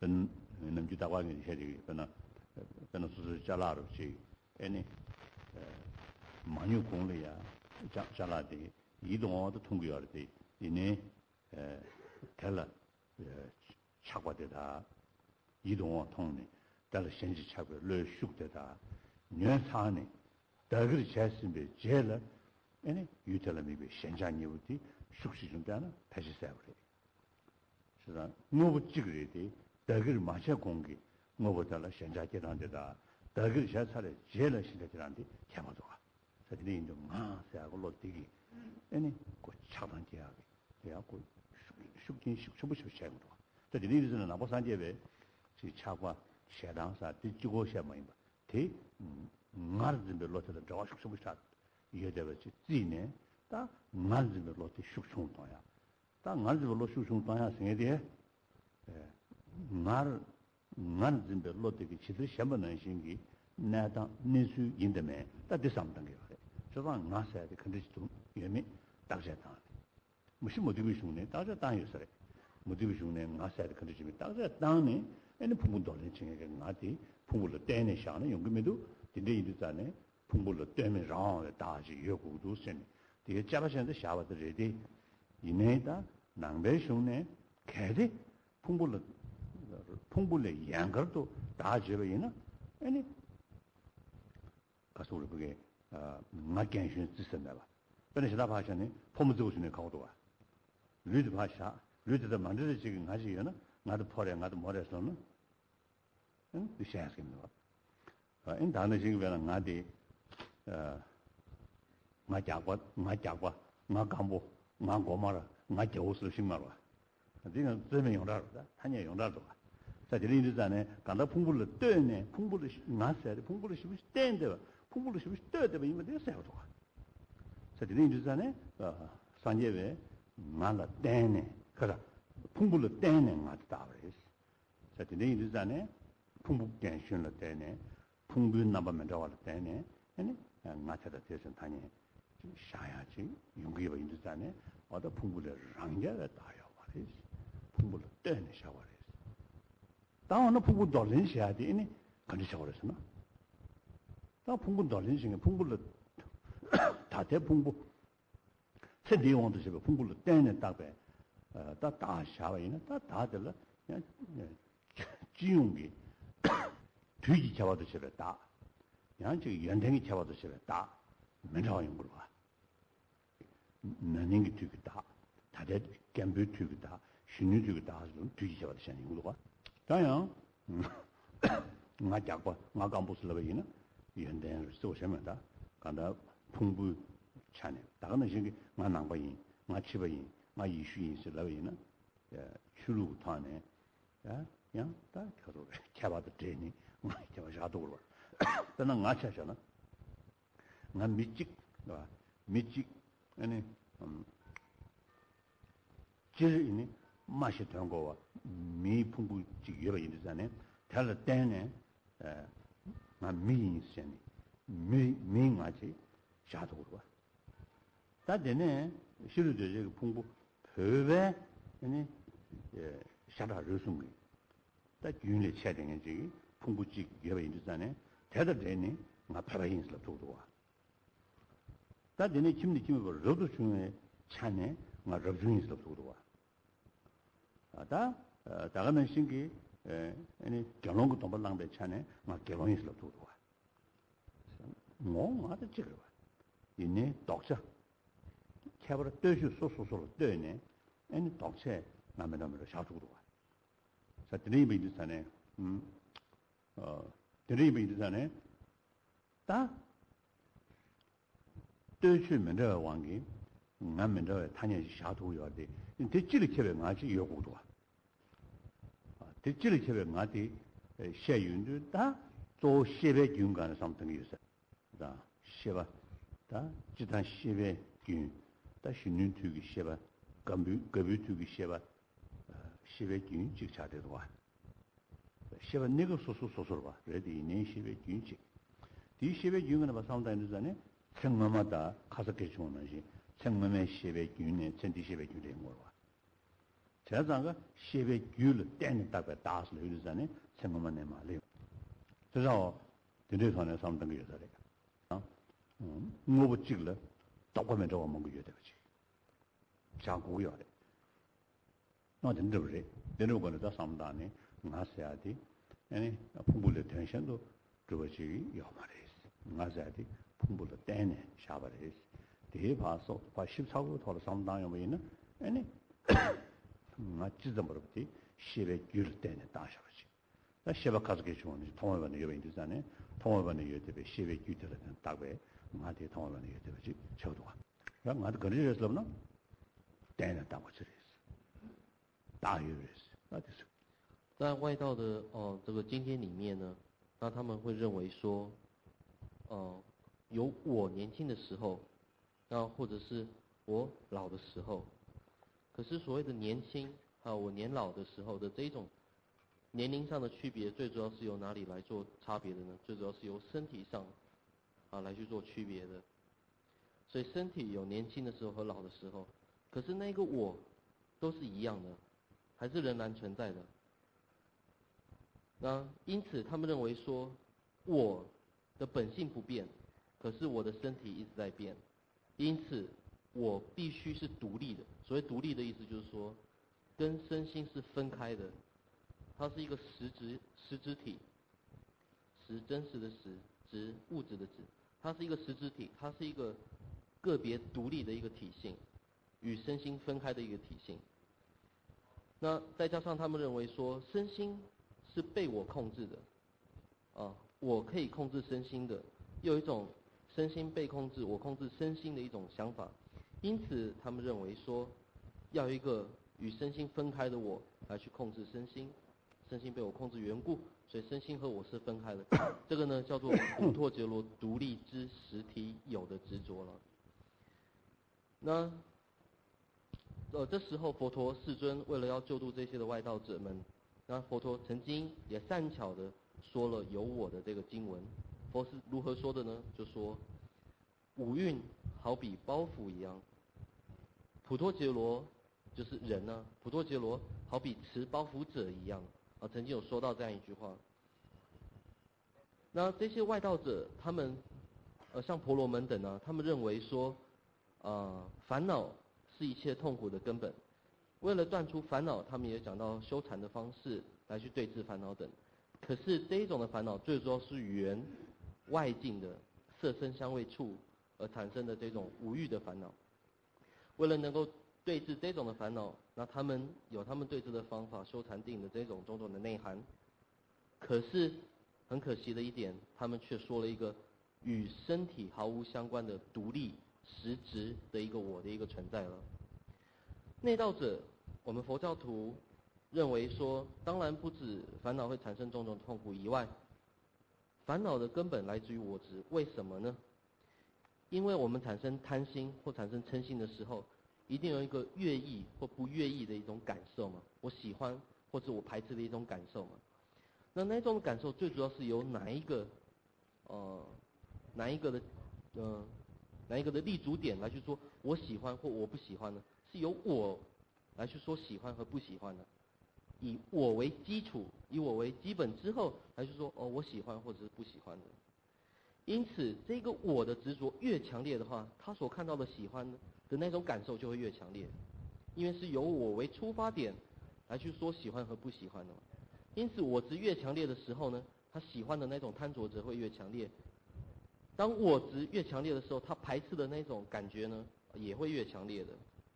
남주다과는 해지 그는 수술 잘라로 지 애니 많이 공리야 잘라대 이동도 통과할 때 이내 달라 차과되다 이동어 통네 달라 현지 차과 를 숙되다 뇌사네 다그리 제스비 제라 애니 유텔미비 현장이우디 숙시 중단은 다시 세버려是我不这个人的，这个马些公给，我不得了现在这样的啦，这个现在的接了现在这样的听不着啊，这里人就是个落地的，哎呢，我恰当这样的，这样个熟不熟悉不着，这里人是哪不三节呗，是恰过学堂啥的几个学门吧，他俺这边落的着熟不啥，也得是自然，但俺这边落的熟熟多呀。다 나르로 수송 방야 생에데 날 진데 로데기 치들 샤바는 신기 나다 니수 인데메 다 대삼단게 저가 나사야데 컨디스도 예미 딱제다 무시 모티브 중에 딱제 땅이었어요 모티브 중에 나사야데 컨디스미 딱제 땅네 애니 부분도는 칭에게 나디 부분을 떼내 샤는 용금에도 딘데 이르잖아요 부분을 떼면 랑 다지 여고도 센 되게 잡아서는데 샤바들이 이내다 낭배숑네 개데 풍불을 양거도 다 제베이나 아니 가서 우리 그게 막견신 뜻선다 봐. 근데 다 봐서네 포무조스네 가고도와. 류드 봐샤 류드도 만들어 지금 가지요나 나도 퍼래 나도 머리에서는 응? 비샤스겠네 봐. 인 다는 지금 왜는 나디 마자과 마감보 마고마라 나게 옷을 신마라. 이건 전면 용라다. 한예 용라도. 자, 이리 전에 간다 풍불을 떼네. 풍불을 나서야 돼. 풍불을 씹을 떼는데 풍불을 씹을 떼대 봐. 이거 됐어요. 자, 이리 전에 산재에 나가 떼네. 그래. 풍불을 떼네. 맞다 그랬어. 자, 이리 전에 풍북 댄션을 떼네. 풍불 나바면 저걸 떼네. 아니, 나타다 대선 다니. 샤야지 용기가 인도잖아요. 어디 풍부를 랑게가 다요 말이지. 풍부를 떼내 샤워를 했어. 다음은 풍부 돌린 샤야 되니 근데 샤워를 했나? 다 풍부 돌린 중에 풍부를 다 대풍부 새 내용도 집에 풍부를 떼내 딱배 다 샤워이나 다 다들 그냥 지용기 뒤지 잡아도 집에 다 그냥 저 연탱이 잡아도 집에 다 맨하용 걸 봐. 나닝이 되겠다. 다들 겸비 되겠다. 신이 되겠다. 좀 뒤져야 되잖아요. 이거가. 다양. 나 잡고 나 감부스를 왜이나? 연대를 쏘셔면다. 간다 풍부 차네. 다가는 신기 나 남바인, 나 치바인, 나 이슈인 쓰라위나. 출루 타네. 야, 다 겨도 잡아도 되니. 나 잡아도 그러. 나는 나 차잖아. 나 미직 봐. 미직 아니 제일이니 맛이 된 거와 미 풍부 지여가 있는잖아요. 달 때네 나 미인세니 미마지 자도 그러. 다되네 실제 풍부 배배 아니 샤다 루숨이 다 균리 체등에 지 풍부지 여가 있는잖아요. 대다 되네 나 파라인스로 도도와. 다 되네 김니 김을 로도 중에 차네 나 로중이스로 도도와. 다가는 신기 아니 결혼도 동발랑배 차네 나 결혼이스로 도도와. 뭐 맞아 지금. 이네 독자 캐버를 뜻이 소소소로 뜨네. 아니 독체 남에남으로 샤두고 와. 자 드리브 있잖아요. 드리브 있잖아요. 다 뜻이면 저 왕기 남면 저 탄연이 샤두고야 돼. 대지를 캐be 맞지 요구도 와. 대지를 캐be 맞지 셰윤도 다또 셰베 윤간의 상황이 있어. 다 셰바 다 지단 셰베 윤 다시 눈투기 셰바 거부투기 셰바 셰베 윤 직차대도 와. 셰바 네가 소소소소로 봐. 레디 네 셰베 윤직. 이 셰베 윤은 봐 상당히 전에 생마마다 가서 계시는 시 생마의 셰베 윤에 전디 셰베 윤에 뭐 와. 제자가 시베 귤을 떼는 답에 다스 lös는 생각만 말이에요. 그래서 대대선에 삼던 게 있어요. 뭐 찍을 똑바로 저거 먹고 줘야 되지. 자고요. 나 진짜 그래. 내가 거는 다 삼다네. 나서야 돼. 아니 풍부의 텐션도 그것이 요 말이지. 나서야 돼. 풍부의 때네 샤바레스. 대봐서 봐 14고 더 삼다요 뭐 있는. 아니 나 진짜 모르지. 시베 귤 때네 다셔지. 나 시베 가지고 좋은 통화반에 여기 있잖아요. 통화반에 여기 시베 귤들은 딱왜 나한테 통화반에 여기 저도 와. 야 나한테 그러려서나 때네 딱 맞추랬어. 大约是，那就是。 在外道的这个经典里面呢，那他们会认为说，有我年轻的时候，那或者是我老的时候。可是所谓的年轻啊，我年老的时候的这一种年龄上的区别，最主要是由哪里来做差别的呢？最主要是由身体上来去做区别的。所以身体有年轻的时候和老的时候，可是那个我都是一样的。还是仍然存在的。那因此他们认为说，我的本性不变，可是我的身体一直在变，因此我必须是独立的。所谓独立的意思就是说，跟身心是分开的，它是一个实质体，实真实的实，质物质的质，它是一个实质体，它是一个个别独立的一个体性，与身心分开的一个体性。那再加上他们认为说，身心是被我控制的，我可以控制身心的，有一种身心被控制，我控制身心的一种想法。因此，他们认为说，要有一个与身心分开的我来去控制身心，身心被我控制缘故，所以身心和我是分开的。这个呢叫做普陀揭罗独立之实体有的执着了。那这时候佛陀世尊为了要救度这些的外道者们，那佛陀曾经也善巧的说了有我的这个经文。佛是如何说的呢？就说五蕴好比包袱一样，普陀揭罗就是人呢，普陀揭罗好比持包袱者一样曾经有说到这样一句话。那这些外道者，他们像婆罗门等呢，他们认为说烦恼是一切痛苦的根本。为了断除烦恼，他们也讲到修禅的方式来去对治烦恼等。可是这一种的烦恼，最主要是缘外境的色声香味触而产生的这种五欲的烦恼。为了能够对治这种的烦恼，那他们有他们对治的方法，修禅定的这种种种的内涵。可是很可惜的一点，他们却说了一个与身体毫无相关的独立实质的一个我的一个存在了。内道者，我们佛教徒认为说，当然不止烦恼会产生种种痛苦以外，烦恼的根本来自于我执。为什么呢？因为我们产生贪心或产生嗔心的时候，一定有一个悦意或不悦意的一种感受嘛，我喜欢或者我排斥的一种感受嘛。那种感受最主要是由哪一个的立足点来去说我喜欢或我不喜欢呢？是由我来去说喜欢和不喜欢的，以我为基础，以我为基本之后来去说我喜欢或者是不喜欢的。因此，这个我的执着越强烈的话，他所看到的喜欢的那种感受就会越强烈，因为是由我为出发点来去说喜欢和不喜欢的嘛。因此，我执越强烈的时候呢，他喜欢的那种贪着则会越强烈。当我执越强烈的时候，他排斥的那种感觉呢，也会越强烈的。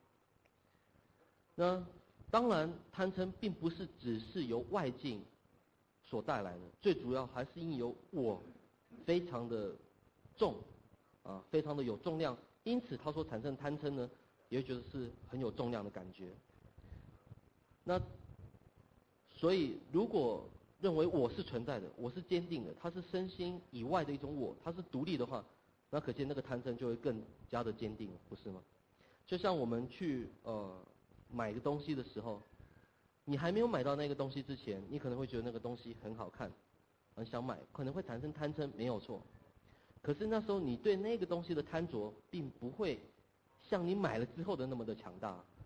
那当然，贪嗔并不是只是由外境所带来的，最主要还是因由我非常的重非常的有重量，因此他所产生贪嗔呢，也会觉得是很有重量的感觉。那所以，如果认为我是存在的，我是坚定的，它是身心以外的一种我，它是独立的话，那可见那个贪嗔就会更加的坚定，不是吗？就像我们去买一个东西的时候，你还没有买到那个东西之前，你可能会觉得那个东西很好看，很想买，可能会产生贪嗔，没有错。可是那时候你对那个东西的贪着，并不会像你买了之后的那么的强大。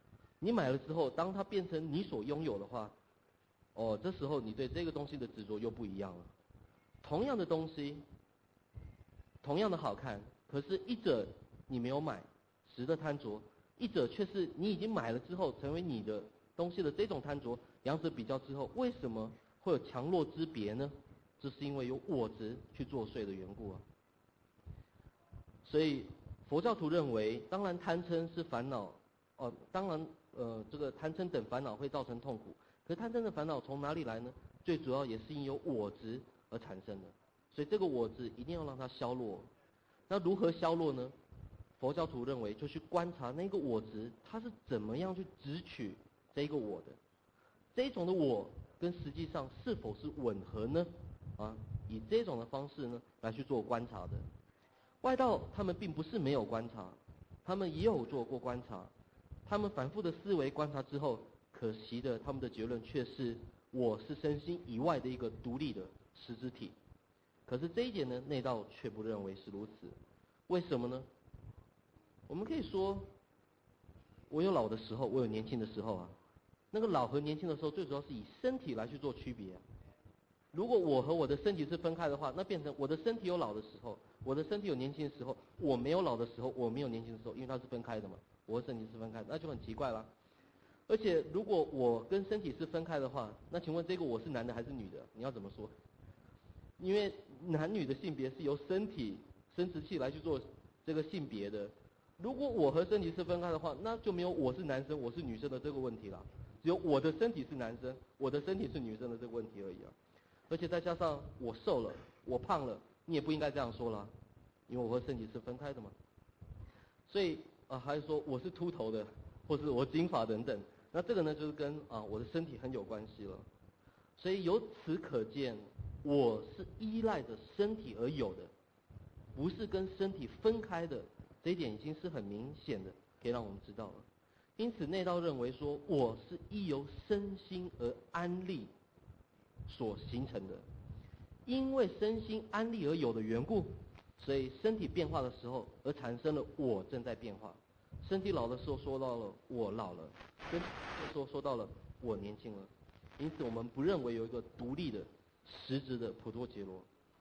你买了之后，当它变成你所拥有的话，哦，这时候你对这个东西的执着又不一样了。同样的东西，同样的好看，可是一者你没有买，值得贪着；一者却是你已经买了之后成为你的东西的这种贪着。两者比较之后，为什么会有强弱之别呢？这是因为有我执去作祟的缘故啊。所以佛教徒认为，当然贪嗔是烦恼，当然这个贪嗔等烦恼会造成痛苦。可是贪嗔的烦恼从哪里来呢？最主要也是因有我执而产生的。所以这个我执一定要让它消落。那如何消落呢？佛教徒认为就去观察那个我执，它是怎么样去执取这个我的，这种的我跟实际上是否是吻合呢？以这种的方式呢来去做观察的。外道他们并不是没有观察，他们也有做过观察，他们反复的思维观察之后，可惜的他们的结论却是我是身心以外的一个独立的实质体。可是这一点呢，内道却不认为是如此。为什么呢？我们可以说，我有老的时候，我有年轻的时候啊。那个老和年轻的时候，最主要是以身体来去做区别。如果我和我的身体是分开的话，那变成我的身体有老的时候，我的身体有年轻的时候，我没有老的时候，我没有年轻的时候，因为它是分开的嘛，我的身体是分开的，那就很奇怪了。而且如果我跟身体是分开的话，那请问这个我是男的还是女的？你要怎么说？因为男女的性别是由身体生殖器来去做这个性别的。如果我和身体是分开的话，那就没有我是男生我是女生的这个问题了，只有我的身体是男生，我的身体是女生的这个问题而已啊。而且再加上我瘦了，我胖了，你也不应该这样说了，因为我和身体是分开的嘛。所以还是说我是秃头的，或是我金发等等，那这个呢就是跟我的身体很有关系了。所以由此可见，我是依赖着身体而有的，不是跟身体分开的，这一点已经是很明显的，可以让我们知道了。因此内道认为说，我是依由身心而安立所形成的，因为身心安立而有的缘故，所以身体变化的时候而产生了我正在变化。身体老的时候说到了我老了，身体说到了我年轻了。因此我们不认为有一个独立的实质的普陀羯罗。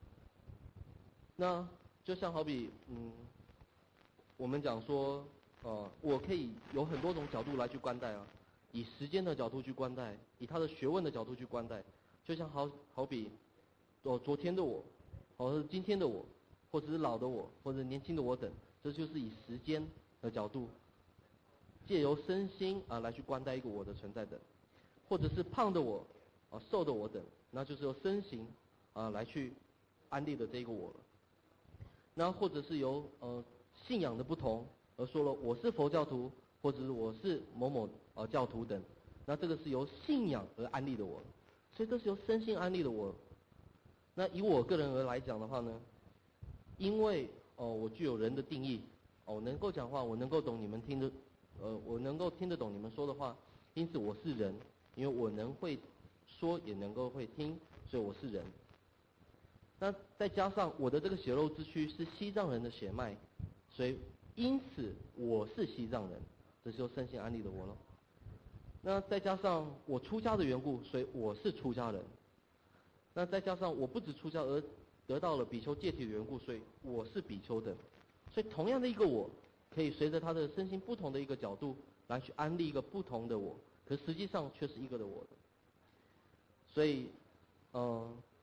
那就像好比我们讲说我可以有很多种角度来去观待啊，以时间的角度去观待，以他的学问的角度去观待。就像好比昨天的我，或者是今天的我，或者是老的我，或者年轻的我等，这就是以时间的角度，借由身心来去观待一个我的存在等。或者是胖的我瘦的我等，那就是由身形来去安立的这个我了。那或者是由信仰的不同而说了我是佛教徒，或者是我是某某教徒等，那这个是由信仰而安立的我，所以这是由身心安立的我。那以我个人而来讲的话呢，因为我具有人的定义，我能够讲话，我能够懂你们听的，我能够听得懂你们说的话，因此我是人。因为我能会说也能够会听，所以我是人。那再加上我的这个血肉之躯是西藏人的血脉，所以因此我是西藏人，这是由身心安立的我了。那再加上我出家的缘故，所以我是出家人。那再加上我不止出家而得到了比丘戒体的缘故，所以我是比丘等。所以同样的一个我，可以随着他的身心不同的一个角度来去安立一个不同的我。可实际上却是一个的我的。所以